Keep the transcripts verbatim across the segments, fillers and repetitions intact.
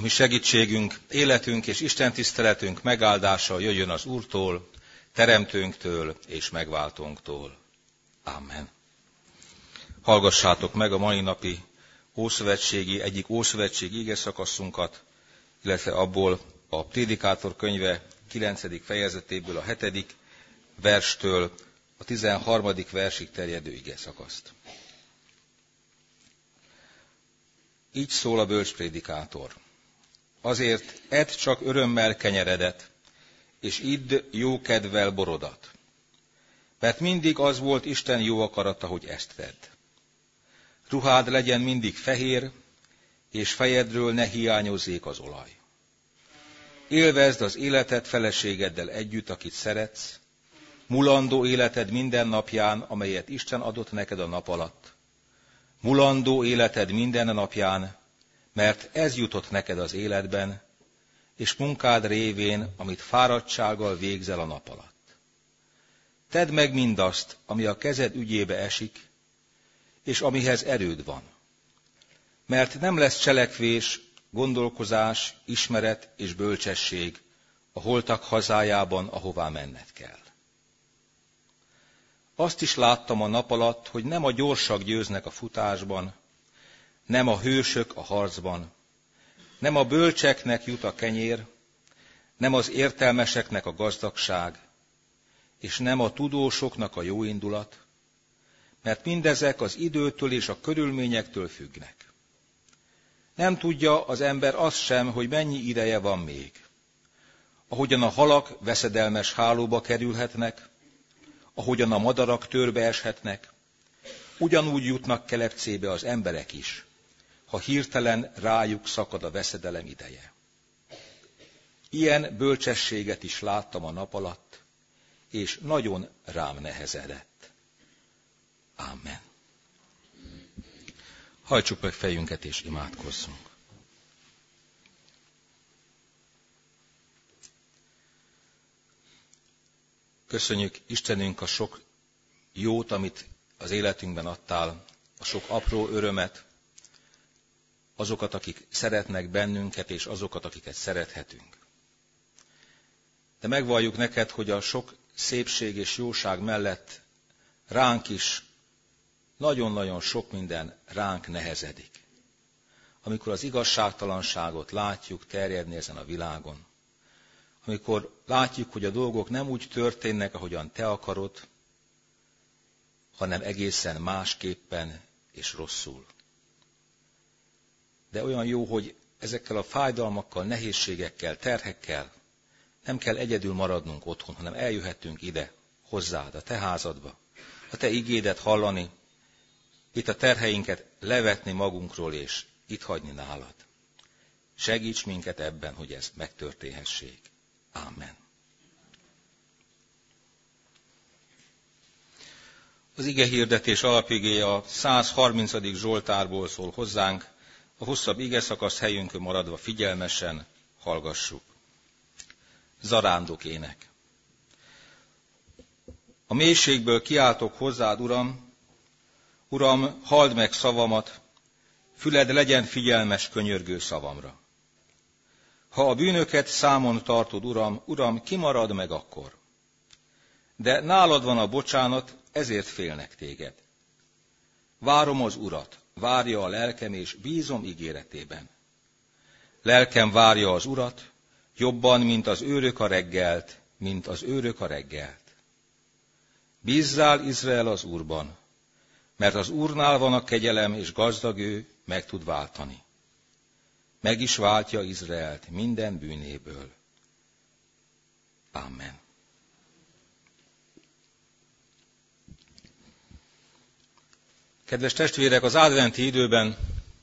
A mi segítségünk, életünk és istentiszteletünk megáldása jöjjön az Úrtól, Teremtőnktől és Megváltónktól. Amen. Hallgassátok meg a mai napi ószövetségi, egyik ószövetségi igeszakaszunkat, illetve abból a Prédikátor könyve kilencedik fejezetéből a hetedik verstől a tizenharmadik versig terjedő igeszakaszt. Így szól a bölcs prédikátor. Azért edd csak örömmel kenyeredet, és idd jókedvvel borodat. Mert mindig az volt Isten jó akarata, hogy ezt tedd. Ruhád legyen mindig fehér, és fejedről ne hiányozzék az olaj. Élvezd az életed feleségeddel együtt, akit szeretsz, mulandó életed minden napján, amelyet Isten adott neked a nap alatt. Mulandó életed minden napján, mert ez jutott neked az életben, és munkád révén, amit fáradtsággal végzel a nap alatt. Tedd meg mindazt, ami a kezed ügyébe esik, és amihez erőd van. Mert nem lesz cselekvés, gondolkozás, ismeret és bölcsesség a holtak hazájában, ahová menned kell. Azt is láttam a nap alatt, hogy nem a gyorsak győznek a futásban, nem a hősök a harcban, nem a bölcseknek jut a kenyér, nem az értelmeseknek a gazdagság, és nem a tudósoknak a jóindulat, mert mindezek az időtől és a körülményektől függnek. Nem tudja az ember azt sem, hogy mennyi ideje van még. Ahogyan a halak veszedelmes hálóba kerülhetnek, ahogyan a madarak törbe eshetnek, ugyanúgy jutnak kelepcébe az emberek is, ha hirtelen rájuk szakad a veszedelem ideje. Ilyen bölcsességet is láttam a nap alatt, és nagyon rám nehezedett. Amen. Hajtsuk meg fejünket és imádkozzunk. Köszönjük, Istenünk, a sok jót, amit az életünkben adtál, a sok apró örömet, azokat, akik szeretnek bennünket, és azokat, akiket szerethetünk. De megvalljuk neked, hogy a sok szépség és jóság mellett ránk is nagyon-nagyon sok minden ránk nehezedik. Amikor az igazságtalanságot látjuk terjedni ezen a világon, amikor látjuk, hogy a dolgok nem úgy történnek, ahogyan te akarod, hanem egészen másképpen és rosszul. De olyan jó, hogy ezekkel a fájdalmakkal, nehézségekkel, terhekkel nem kell egyedül maradnunk otthon, hanem eljöhetünk ide, hozzád, a te házadba, a te igédet hallani, itt a terheinket levetni magunkról, és itt hagyni nálad. Segíts minket ebben, hogy ez megtörténhessék. Amen. Az igehirdetés alapigéje a százharmincadik Zsoltárból szól hozzánk, a hosszabb igeszakasz helyünkön maradva figyelmesen hallgassuk. Zarándok ének. A mélységből kiáltok hozzád, Uram, Uram, halld meg szavamat, füled legyen figyelmes könyörgő szavamra. Ha a bűnöket számon tartod, Uram, Uram, ki marad meg akkor? De nálad van a bocsánat, ezért félnek téged. Várom az Urat, várja a lelkem, és bízom ígéretében. Lelkem várja az Urat, jobban, mint az őrök a reggelt, mint az őrök a reggelt. Bízzál, Izrael, az Úrban, mert az Úrnál van a kegyelem, és gazdag ő, meg tud váltani. Meg is váltja Izraelt minden bűnéből. Amen. Kedves testvérek, az adventi időben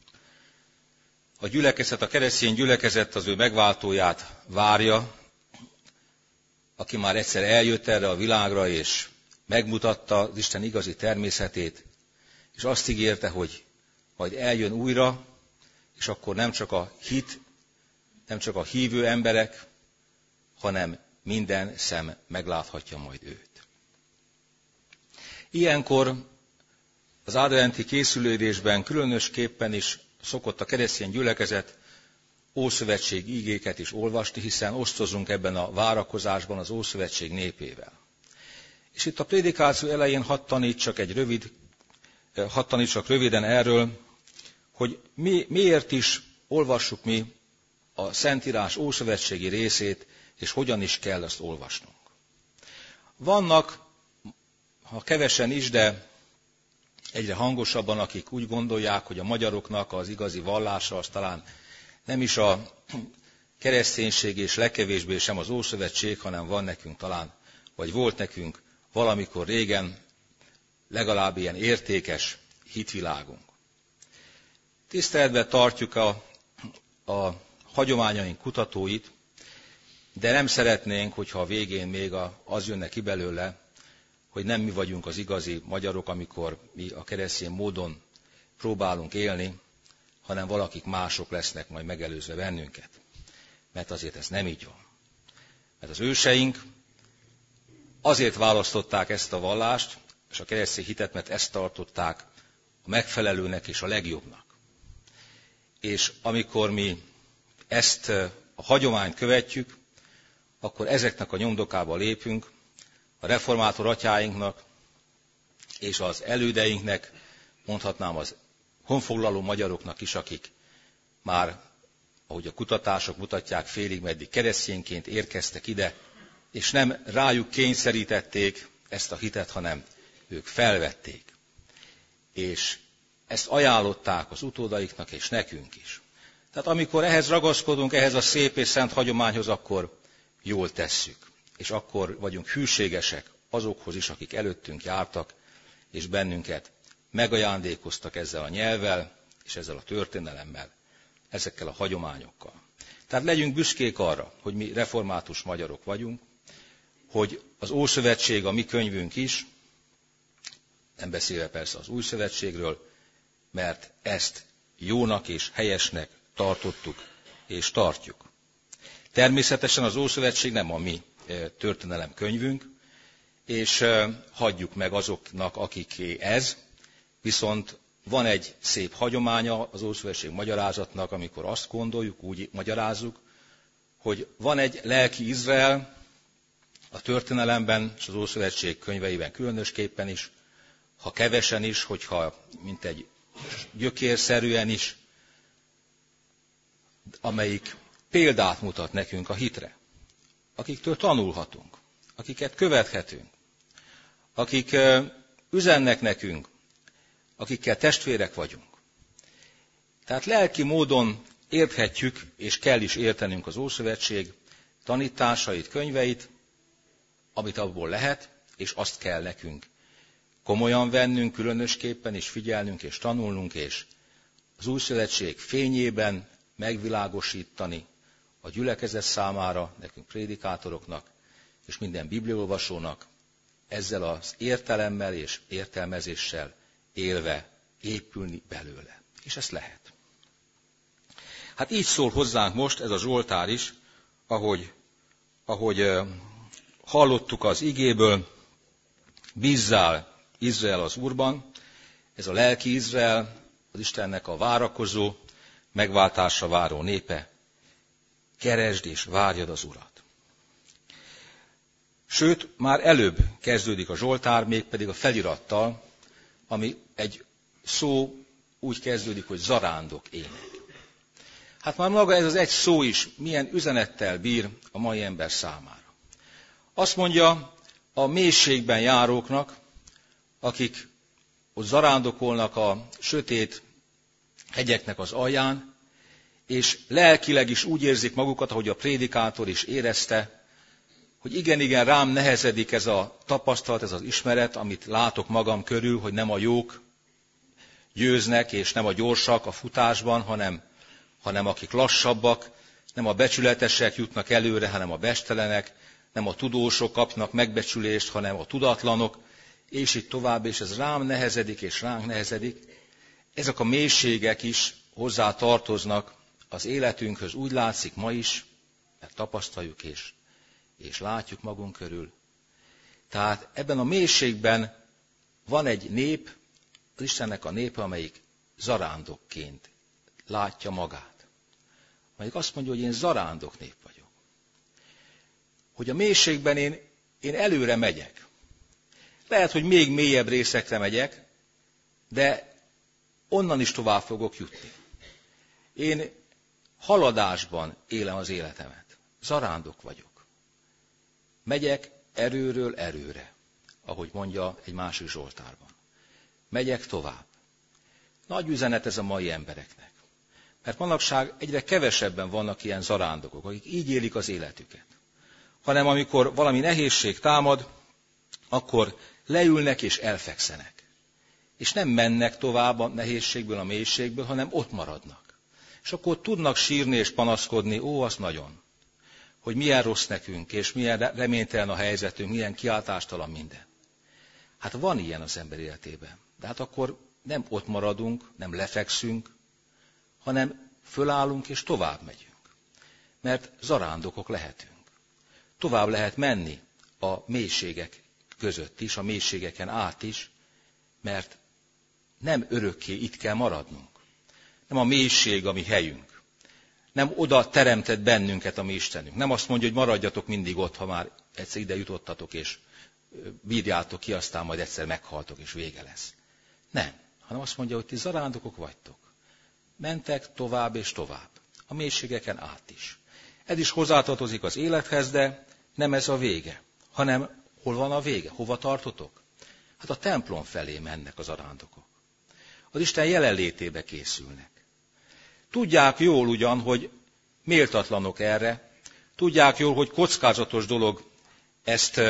a gyülekezet, a keresztény gyülekezet az ő megváltóját várja, aki már egyszer eljött erre a világra, és megmutatta az Isten igazi természetét, és azt ígérte, hogy majd eljön újra, és akkor nem csak a hit, nem csak a hívő emberek, hanem minden szem megláthatja majd őt. Ilyenkor az adventi készülődésben különösképpen is szokott a keresztény gyülekezet Ószövetség ígéket is olvasni, hiszen osztozunk ebben a várakozásban az Ószövetség népével. És itt a prédikáció elején hadd tanítsak egy rövid, hadd tanítsak röviden erről, hogy mi, miért is olvassuk mi a Szentírás ószövetségi részét, és hogyan is kell ezt olvasnunk. Vannak, ha kevesen is, de egyre hangosabban, akik úgy gondolják, hogy a magyaroknak az igazi vallása az talán nem is a kereszténység, és legkevésbé sem az Ószövetség, hanem van nekünk talán, vagy volt nekünk valamikor régen legalább ilyen értékes hitvilágunk. Tiszteletben tartjuk a, a hagyományaink kutatóit, de nem szeretnénk, hogyha a végén még az jönne ki belőle, hogy nem mi vagyunk az igazi magyarok, amikor mi a keresztény módon próbálunk élni, hanem valakik mások lesznek majd megelőzve bennünket. Mert azért ez nem így van. Mert az őseink azért választották ezt a vallást, és a keresztény hitet, mert ezt tartották a megfelelőnek és a legjobbnak. És amikor mi ezt a hagyományt követjük, akkor ezeknek a nyomdokába lépünk, a reformátor atyáinknak és az elődeinknek, mondhatnám az honfoglaló magyaroknak is, akik már, ahogy a kutatások mutatják, félig meddig keresztényként érkeztek ide, és nem rájuk kényszerítették ezt a hitet, hanem ők felvették. És ezt ajánlották az utódaiknak és nekünk is. Tehát amikor ehhez ragaszkodunk, ehhez a szép és szent hagyományhoz, akkor jól tesszük. És akkor vagyunk hűségesek azokhoz is, akik előttünk jártak, és bennünket megajándékoztak ezzel a nyelvvel, és ezzel a történelemmel, ezekkel a hagyományokkal. Tehát legyünk büszkék arra, hogy mi református magyarok vagyunk, hogy az Ószövetség a mi könyvünk is, nem beszélve persze az Új Szövetségről, mert ezt jónak és helyesnek tartottuk és tartjuk. Természetesen az Ószövetség nem a mi történelem könyvünk, és hagyjuk meg azoknak, akiké ez, viszont van egy szép hagyománya az Ószövetség magyarázatnak, amikor azt gondoljuk, úgy magyarázzuk, hogy van egy lelki Izrael a történelemben, és az Ószövetség könyveiben különösképpen is, ha kevesen is, hogyha mint egy gyökérszerűen is, amelyik példát mutat nekünk a hitre, akiktől tanulhatunk, akiket követhetünk, akik üzennek nekünk, akikkel testvérek vagyunk. Tehát lelki módon érthetjük, és kell is értenünk az Ószövetség tanításait, könyveit, amit abból lehet, és azt kell nekünk komolyan vennünk, különösképpen is figyelnünk és tanulnunk, és az Új Szövetség fényében megvilágosítani a gyülekezet számára, nekünk prédikátoroknak, és minden bibliaolvasónak ezzel az értelemmel és értelmezéssel élve épülni belőle. És ezt lehet. Hát így szól hozzánk most ez a Zsoltár is, ahogy, ahogy hallottuk az igéből, bízzál Izrael az Úrban, ez a lelki Izrael, az Istennek a várakozó, megváltásra váró népe, keresd és várjad az Urat. Sőt, már előbb kezdődik a Zsoltár, mégpedig a felirattal, ami egy szó úgy kezdődik, hogy zarándok ének. Hát már maga ez az egy szó is milyen üzenettel bír a mai ember számára. Azt mondja a mélységben járóknak, akik ott zarándokolnak a sötét hegyeknek az alján, és lelkileg is úgy érzik magukat, ahogy a prédikátor is érezte, hogy igen, igen, rám nehezedik ez a tapasztalat, ez az ismeret, amit látok magam körül, hogy nem a jók győznek, és nem a gyorsak a futásban, hanem, hanem akik lassabbak, nem a becsületesek jutnak előre, hanem a bestelenek, nem a tudósok kapnak megbecsülést, hanem a tudatlanok, és így tovább, és ez rám nehezedik, és ránk nehezedik. Ezek a mélységek is hozzá tartoznak az életünkhöz, úgy látszik ma is, mert tapasztaljuk és, és látjuk magunk körül. Tehát ebben a mélységben van egy nép, az Istennek a népe, amelyik zarándokként látja magát. Mondjuk azt mondja, hogy én zarándok nép vagyok. Hogy a mélységben én, én előre megyek. Lehet, hogy még mélyebb részekre megyek, de onnan is tovább fogok jutni. Én haladásban élem az életemet. Zarándok vagyok. Megyek erőről erőre, ahogy mondja egy másik Zsoltárban. Megyek tovább. Nagy üzenet ez a mai embereknek. Mert manapság egyre kevesebben vannak ilyen zarándokok, akik így élik az életüket. Hanem amikor valami nehézség támad, akkor leülnek és elfekszenek. És nem mennek tovább a nehézségből, a mélységből, hanem ott maradnak. És akkor tudnak sírni és panaszkodni, ó, az nagyon. Hogy milyen rossz nekünk, és milyen reménytelen a helyzetünk, milyen kiáltástalan minden. Hát van ilyen az ember életében. De hát akkor nem ott maradunk, nem lefekszünk, hanem fölállunk és tovább megyünk. Mert zarándokok lehetünk. Tovább lehet menni a mélységek között is, a mélységeken át is, mert nem örökké itt kell maradnunk. Nem a mélység a mi helyünk. Nem oda teremtett bennünket a mi Istenünk. Nem azt mondja, hogy maradjatok mindig ott, ha már egyszer ide jutottatok, és bírjátok ki, aztán majd egyszer meghaltok, és vége lesz. Nem, hanem azt mondja, hogy ti zarándokok vagytok. Mentek tovább és tovább. A mélységeken át is. Ez is hozzátartozik az élethez, de nem ez a vége, hanem hol van a vége? Hova tartotok? Hát a templom felé mennek az zarándokok. Az Isten jelenlétébe készülnek. Tudják jól ugyan, hogy méltatlanok erre, tudják jól, hogy kockázatos dolog ezt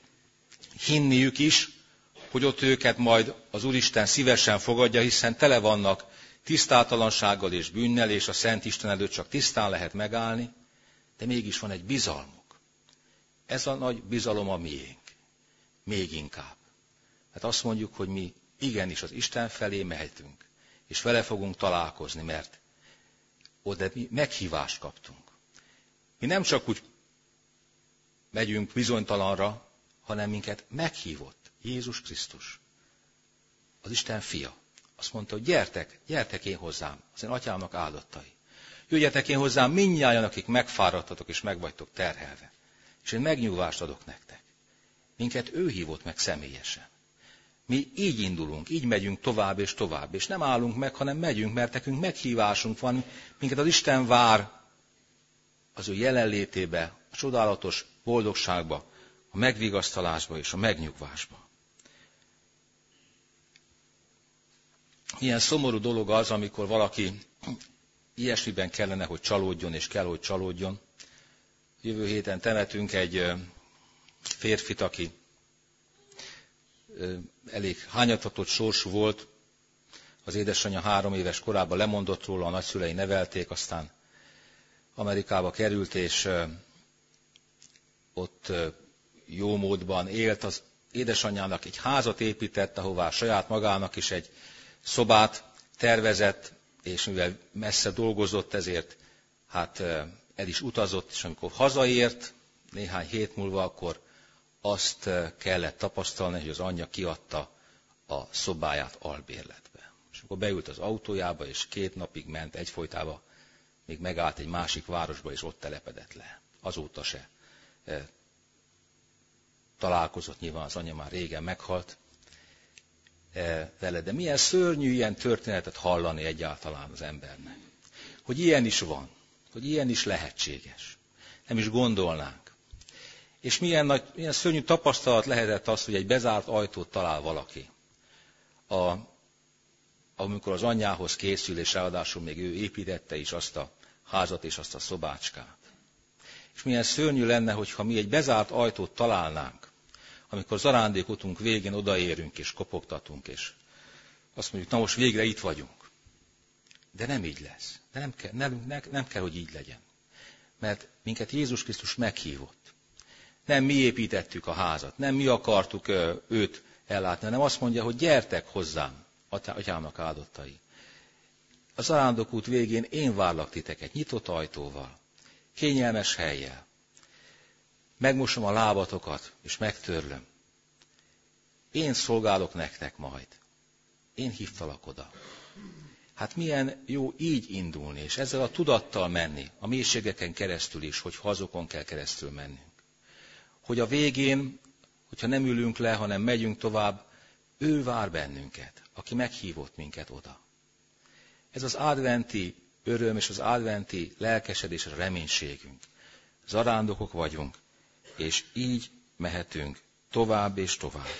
hinniük is, hogy ott őket majd az Úristen szívesen fogadja, hiszen tele vannak tisztátalansággal és bűnnel, és a Szent Isten előtt csak tisztán lehet megállni, de mégis van egy bizalmuk. Ez a nagy bizalom a miénk. Még inkább. Hát azt mondjuk, hogy mi igenis az Isten felé mehetünk, és vele fogunk találkozni, mert oda mi meghívást kaptunk. Mi nem csak úgy megyünk bizonytalanra, hanem minket meghívott Jézus Krisztus, az Isten fia. Azt mondta, hogy gyertek, gyertek én hozzám, az én atyámnak áldottai. Jöjjetek én hozzám mindnyájan, akik megfáradtatok és meg vagytok terhelve. És én megnyugvást adok nektek. Minket ő hívott meg személyesen. Mi így indulunk, így megyünk tovább és tovább, és nem állunk meg, hanem megyünk, mert nekünk meghívásunk van, minket az Isten vár az ő jelenlétébe, a csodálatos boldogságba, a megvigasztalásba és a megnyugvásba. Ilyen szomorú dolog az, amikor valaki ilyesmiben kellene, hogy csalódjon, és kell, hogy csalódjon. Jövő héten temetünk egy férfit, aki elég hányatatott sorsú volt. Az édesanyja három éves korában lemondott róla, a nagyszülei nevelték, aztán Amerikába került, és ott jó módban élt. Az édesanyjának egy házat épített, ahová saját magának is egy szobát tervezett, és mivel messze dolgozott, ezért hát el is utazott, és amikor hazaért, néhány hét múlva, akkor azt kellett tapasztalni, hogy az anyja kiadta a szobáját albérletbe. És akkor beült az autójába, és két napig ment egyfolytában, még megállt egy másik városba, és ott telepedett le. Azóta se találkozott, nyilván az anyja már régen meghalt vele. De milyen szörnyű ilyen történetet hallani egyáltalán az embernek. Hogy ilyen is van, hogy ilyen is lehetséges. Nem is gondolnánk. És milyen, nagy, milyen szörnyű tapasztalat lehetett az, hogy egy bezárt ajtót talál valaki. A, amikor az anyjához készül, és ráadásul még ő építette is azt a házat és azt a szobácskát. És milyen szörnyű lenne, hogyha mi egy bezárt ajtót találnánk, amikor zarándékutunk végén odaérünk és kopogtatunk, és azt mondjuk, na most végre itt vagyunk. De nem így lesz. De nem kell, nem, nem, nem kell, hogy így legyen. Mert minket Jézus Krisztus meghívott. Nem mi építettük a házat, nem mi akartuk őt ellátni, hanem azt mondja, hogy gyertek hozzám, atyámnak áldottai. A zarándokút végén én várlak titeket, nyitott ajtóval, kényelmes hellyel. Megmosom a lábatokat, és megtörlöm. Én szolgálok nektek majd. Én hívtalak oda. Hát milyen jó így indulni, és ezzel a tudattal menni, a mélységeken keresztül is, hogy azokon kell keresztül mennünk. Hogy a végén, hogyha nem ülünk le, hanem megyünk tovább, ő vár bennünket, aki meghívott minket oda. Ez az adventi öröm és az adventi lelkesedés, a reménységünk. Zarándokok vagyunk, és így mehetünk tovább és tovább.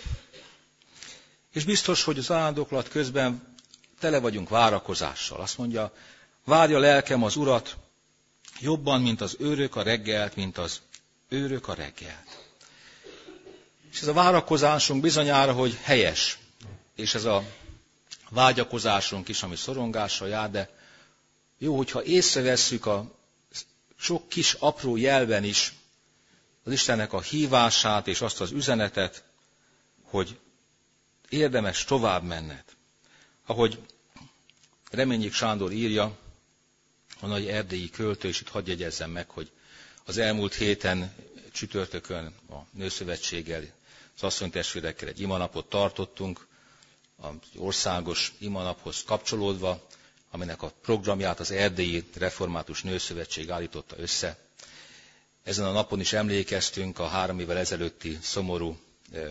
És biztos, hogy az zarándoklat közben tele vagyunk várakozással. Azt mondja, várja lelkem az Urat jobban, mint az őrök a reggelt, mint az őrök a reggelt. És ez a várakozásunk bizonyára, hogy helyes, és ez a vágyakozásunk is, ami szorongással jár, de jó, hogyha észrevesszük a sok kis apró jelben is az Istennek a hívását és azt az üzenetet, hogy érdemes tovább menned. Ahogy Reményik Sándor írja, a nagy erdélyi költő, és itt hadd jegyezzem meg, hogy az elmúlt héten csütörtökön a Nőszövetséggel, az asszonytestvérekkel egy imanapot tartottunk, az országos imanaphoz kapcsolódva, aminek a programját az Erdélyi Református Nőszövetség állította össze. Ezen a napon is emlékeztünk a három évvel ezelőtti szomorú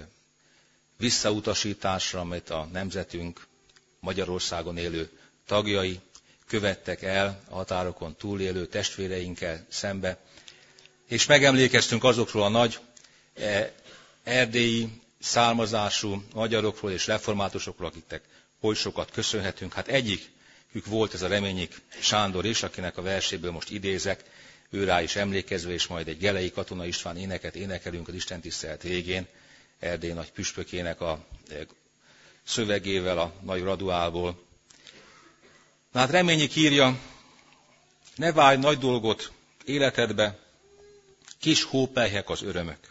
visszautasításra, amit a nemzetünk Magyarországon élő tagjai követtek el a határokon túlélő testvéreinkkel szembe, és megemlékeztünk azokról a nagy erdélyi származású magyarokról és reformátusokról, akiknek oly sokat köszönhetünk. Hát egyikük volt ez a Reményik Sándor is, akinek a verséből most idézek, ő rá is emlékezve, és majd egy Gelei Katona István éneket énekelünk az istentisztelet végén, Erdély nagy püspökének a szövegével a nagy raduálból. Na hát Reményik írja, ne várj nagy dolgot életedbe, kis hópelyhek az örömök.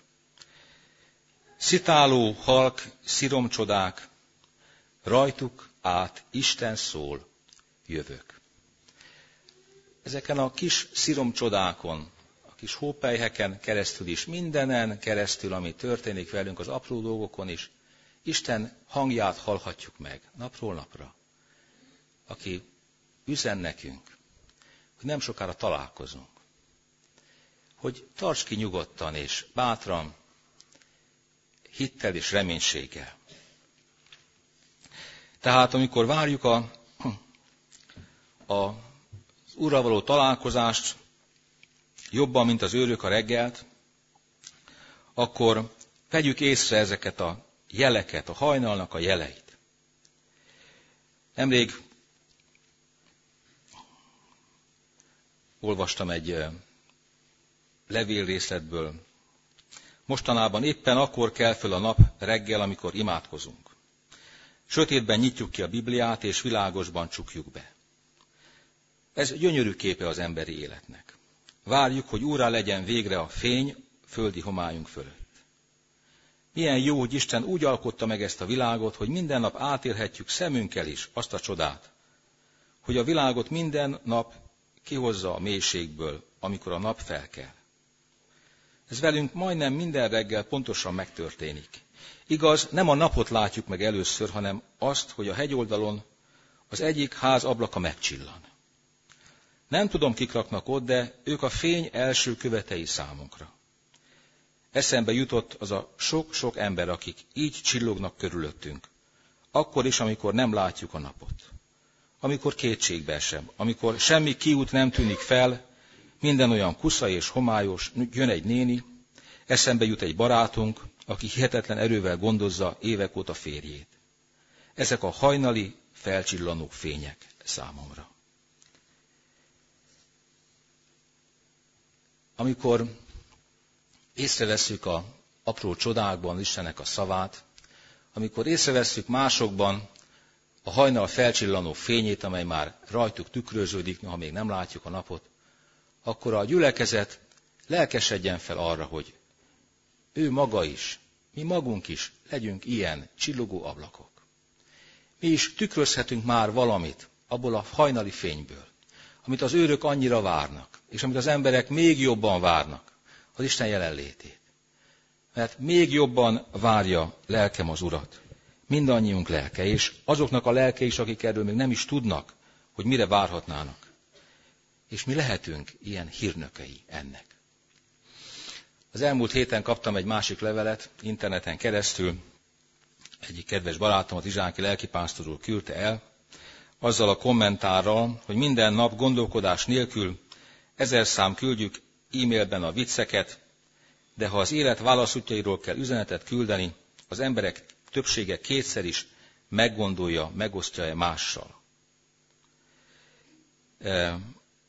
Szitáló, halk, sziromcsodák, rajtuk át Isten szól, jövök. Ezeken a kis sziromcsodákon, a kis hópelyheken keresztül is, mindenen keresztül, ami történik velünk, az apró dolgokon is, Isten hangját hallhatjuk meg napról napra, aki üzen nekünk, hogy nem sokára találkozunk, hogy tarts ki nyugodtan és bátran, hittel és reménységgel. Tehát amikor várjuk a, a, az Úrral való találkozást jobban, mint az őrök a reggelt, akkor vegyük észre ezeket a jeleket, a hajnalnak a jeleit. Nemrég olvastam egy levélrészletből. Mostanában éppen akkor kell föl a nap reggel, amikor imádkozunk. Sötétben nyitjuk ki a Bibliát, és világosban csukjuk be. Ez gyönyörű képe az emberi életnek. Várjuk, hogy úrrá legyen végre a fény földi homályunk fölött. Milyen jó, hogy Isten úgy alkotta meg ezt a világot, hogy minden nap átélhetjük szemünkkel is azt a csodát, hogy a világot minden nap kihozza a mélységből, amikor a nap felkel. Ez velünk majdnem minden reggel pontosan megtörténik. Igaz, nem a napot látjuk meg először, hanem azt, hogy a hegyoldalon az egyik ház ablaka megcsillan. Nem tudom, kik laknak ott, de ők a fény első követei számunkra. Eszembe jutott az a sok-sok ember, akik így csillognak körülöttünk. Akkor is, amikor nem látjuk a napot. Amikor kétségbe esem, amikor semmi kiút nem tűnik fel, minden olyan kusza és homályos, jön egy néni, eszembe jut egy barátunk, aki hihetetlen erővel gondozza évek óta férjét. Ezek a hajnali, felcsillanó fények számomra. Amikor észrevesszük a apró csodákban Istennek a szavát, amikor észrevesszük másokban a hajnal felcsillanó fényét, amely már rajtuk tükröződik, ha még nem látjuk a napot, akkor a gyülekezet lelkesedjen fel arra, hogy ő maga is, mi magunk is legyünk ilyen csillogó ablakok. Mi is tükrözhetünk már valamit abból a hajnali fényből, amit az őrök annyira várnak, és amit az emberek még jobban várnak, az Isten jelenlétét. Mert még jobban várja lelkem az Urat, mindannyiunk lelke, és azoknak a lelke is, akik erről még nem is tudnak, hogy mire várhatnának. És mi lehetünk ilyen hírnökei ennek. Az elmúlt héten kaptam egy másik levelet interneten keresztül, egyik kedves barátomat, Izsánki lelkipásztor úr küldte el, azzal a kommentárral, hogy minden nap gondolkodás nélkül ezer szám küldjük e-mailben a vicceket, de ha az élet válaszútjairól kell üzenetet küldeni, az emberek többsége kétszer is meggondolja, megosztja-e mással. E,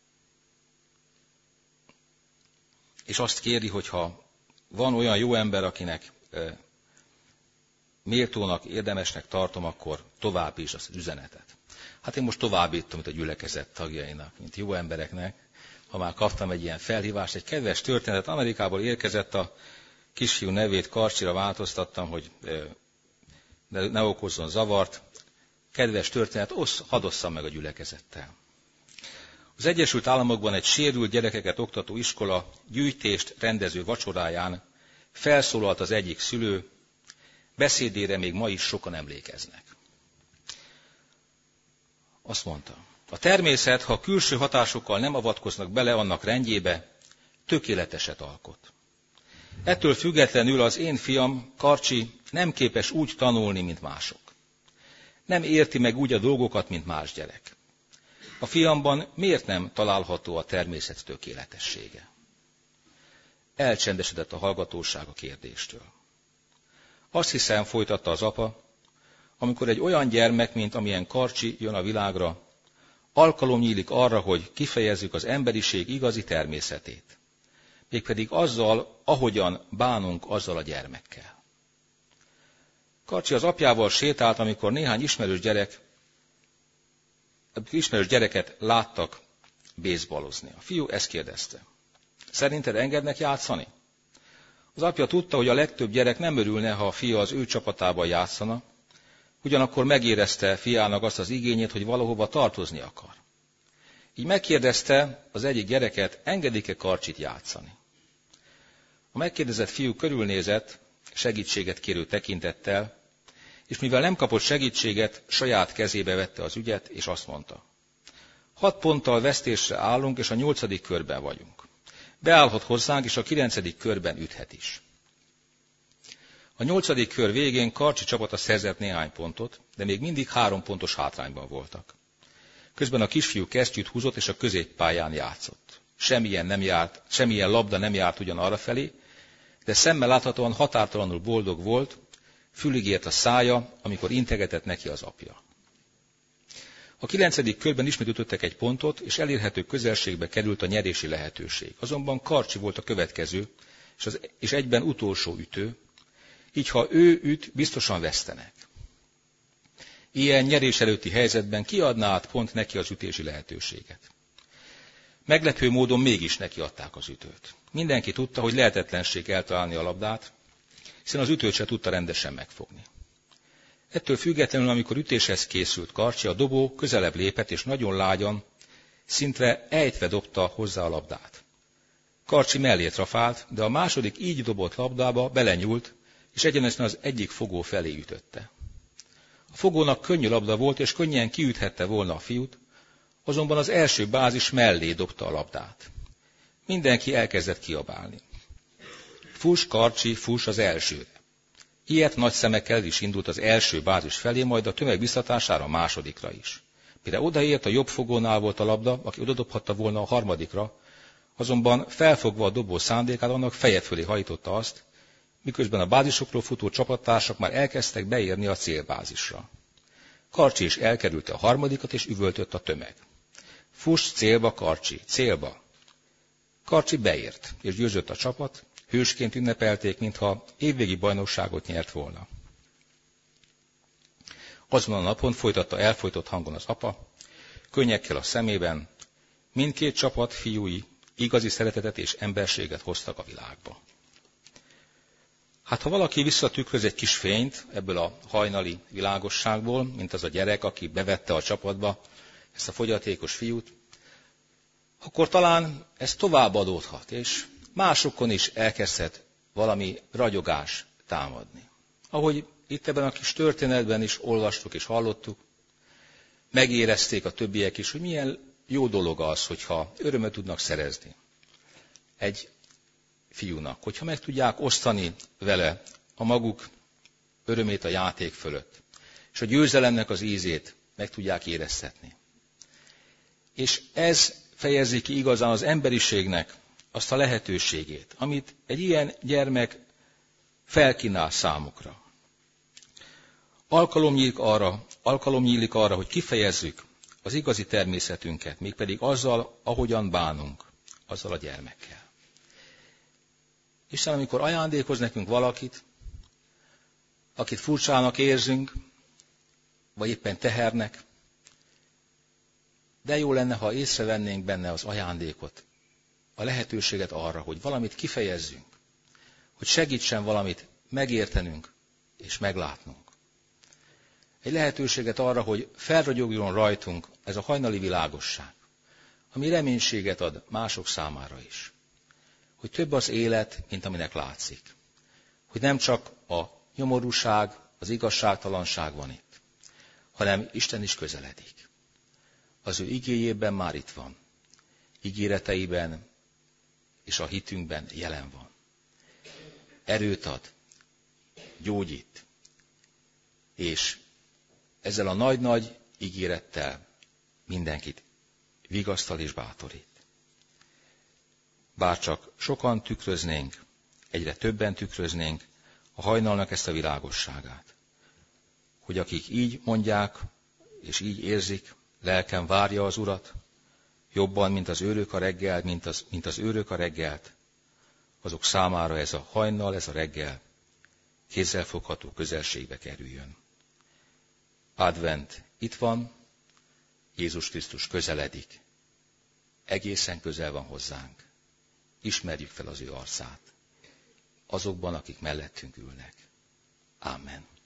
és azt kéri, hogy ha van olyan jó ember, akinek e, méltónak, érdemesnek tartom, akkor továbbítsd azt az üzenetet. Hát én most továbbítom itt a gyülekezet tagjainak, mint jó embereknek, ha már kaptam egy ilyen felhívást, egy kedves történetet, Amerikából érkezett, a kisfiú nevét Karcsira változtattam, hogy ne, ne okozzon zavart. Kedves történet, osz, hadd osszam meg a gyülekezettel. Az Egyesült Államokban egy sérült gyerekeket oktató iskola gyűjtést rendező vacsoráján felszólalt az egyik szülő, beszédére még ma is sokan emlékeznek. Azt mondta, a természet, ha külső hatásokkal nem avatkoznak bele annak rendjébe, tökéleteset alkot. Ettől függetlenül az én fiam, Karcsi, nem képes úgy tanulni, mint mások. Nem érti meg úgy a dolgokat, mint más gyerek. A fiamban miért nem található a természet tökéletessége? Elcsendesedett a hallgatóság a kérdéstől. Azt hiszem, folytatta az apa, amikor egy olyan gyermek, mint amilyen Karcsi jön a világra, alkalom nyílik arra, hogy kifejezzük az emberiség igazi természetét. Mégpedig azzal, ahogyan bánunk azzal a gyermekkel. Karcsi az apjával sétált, amikor néhány ismerős gyerek, ismerős gyereket láttak bészballozni. A fiú ezt kérdezte. Szerinted engednek játszani? Az apja tudta, hogy a legtöbb gyerek nem örülne, ha a fia az ő csapatában játszana, ugyanakkor megérezte fiának azt az igényét, hogy valahova tartozni akar. Így megkérdezte az egyik gyereket, engedik-e Karcsit játszani. A megkérdezett fiú körülnézett, segítséget kérő tekintettel, és mivel nem kapott segítséget, saját kezébe vette az ügyet, és azt mondta. Hat ponttal vesztésre állunk, és a nyolcadik körben vagyunk. Beállhat hozzánk, és a kilencedik körben üthet is. A nyolcadik kör végén Karcsi csapata szerzett néhány pontot, de még mindig három pontos hátrányban voltak. Közben a kisfiú kesztyűt húzott, és a középpályán játszott. Semmilyen, nem járt, semmilyen labda nem járt ugyan arra felé, de szemmel láthatóan határtalanul boldog volt, fülig ért a szája, amikor integetett neki az apja. A kilencedik körben ismét ütöttek egy pontot, és elérhető közelségbe került a nyerési lehetőség. Azonban Karcsi volt a következő, és, az, és egyben utolsó ütő, így ha ő üt, biztosan vesztenek. Ilyen nyerés előtti helyzetben kiadná át pont neki az ütési lehetőséget. Meglepő módon mégis nekiadták az ütőt. Mindenki tudta, hogy lehetetlenség eltalálni a labdát, hiszen az ütőt se tudta rendesen megfogni. Ettől függetlenül, amikor ütéshez készült Karcsi, a dobó közelebb lépett, és nagyon lágyan, szinte ejtve dobta hozzá a labdát. Karcsi mellé trafált, de a második így dobott labdába belenyúlt, és egyenesen az egyik fogó felé ütötte. A fogónak könnyű labda volt, és könnyen kiüthette volna a fiút, azonban az első bázis mellé dobta a labdát. Mindenki elkezdett kiabálni. Fuss, Karcsi, fuss az elsőre. Ilyet nagy szemekkel is indult az első bázis felé, majd a tömeg biztatására a másodikra is. Mire odaért, a jobb fogónál volt a labda, aki odadobhatta volna a harmadikra, azonban felfogva a dobó szándékát, annak feje fölé hajtotta azt, miközben a bázisokról futó csapattársak már elkezdtek beérni a célbázisra. Karcsi is elkerülte a harmadikat, és üvöltött a tömeg. Fuss célba, Karcsi, célba! Karcsi beért, és győzött a csapat, hősként ünnepelték, mintha évvégi bajnokságot nyert volna. Azon a napon folytatta elfojtott hangon az apa, könnyekkel a szemében, mindkét csapat fiúi igazi szeretetet és emberséget hoztak a világba. Hát ha valaki visszatükröz egy kis fényt ebből a hajnali világosságból, mint az a gyerek, aki bevette a csapatba ezt a fogyatékos fiút, akkor talán ez tovább adódhat, és másokon is elkezdhet valami ragyogás támadni. Ahogy itt ebben a kis történetben is olvastuk és hallottuk, megérezték a többiek is, hogy milyen jó dolog az, hogyha örömöt tudnak szerezni egy fiúnak, hogyha meg tudják osztani vele a maguk örömét a játék fölött, és a győzelemnek az ízét meg tudják éreztetni. És ez fejezi ki igazán az emberiségnek azt a lehetőségét, amit egy ilyen gyermek felkínál számukra. Alkalom nyílik arra, alkalom nyílik arra, hogy kifejezzük az igazi természetünket, mégpedig azzal, ahogyan bánunk, azzal a gyermekkel. Isten, amikor ajándékoz nekünk valakit, akit furcsának érzünk, vagy éppen tehernek, de jó lenne, ha észrevennénk benne az ajándékot, a lehetőséget arra, hogy valamit kifejezzünk, hogy segítsen valamit megértenünk és meglátnunk. Egy lehetőséget arra, hogy felragyogjon rajtunk ez a hajnali világosság, ami reménységet ad mások számára is. Hogy több az élet, mint aminek látszik. Hogy nem csak a nyomorúság, az igazságtalanság van itt, hanem Isten is közeledik. Az ő igéjében már itt van. Ígéreteiben és a hitünkben jelen van. Erőt ad, gyógyít, és ezzel a nagy-nagy ígérettel mindenkit vigasztal és bátorít. Bárcsak sokan tükröznénk, egyre többen tükröznénk a hajnalnak ezt a világosságát, hogy akik így mondják és így érzik, lelkem várja az Urat, jobban, mint az őrök a reggel, mint az, mint az őrök a reggelt, azok számára ez a hajnal, ez a reggel kézzelfogható közelségbe kerüljön. Advent itt van, Jézus Krisztus közeledik, egészen közel van hozzánk. Ismerjük fel az ő arcát, azokban, akik mellettünk ülnek. Ámen.